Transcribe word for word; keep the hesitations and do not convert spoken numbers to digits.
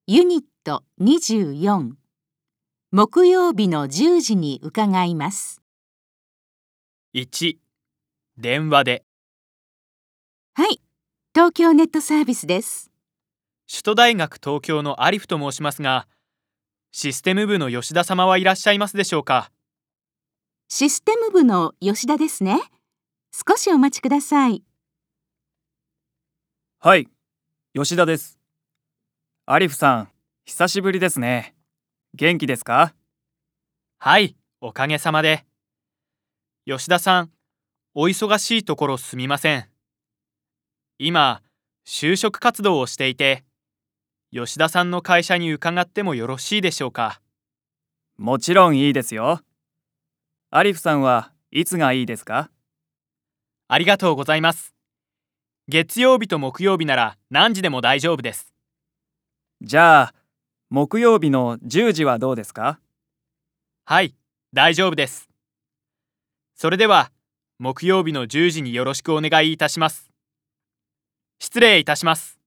ユニットにじゅうよん木曜日のじゅうじに伺います。 いち、電話で。 はい、東京ネットサービスです。 首都大学東京のアリフと申しますが、システム部の吉田様はいらっしゃいますでしょうか？ システム部の吉田ですね。少しお待ちください。 はい、吉田です。アリフさん、久しぶりですね。元気ですか？ はい、おかげさまで。吉田さん、お忙しいところすみません。今、就職活動をしていて、吉田さんの会社に伺ってもよろしいでしょうか？ もちろんいいですよ。アリフさんはいつがいいですか？ ありがとうございます。月曜日と木曜日なら何時でも大丈夫です。 じゃあ、木曜日のじゅうじはどうですか？ はい、大丈夫です。それでは、木曜日のじゅうじによろしくお願いいたします。失礼いたします。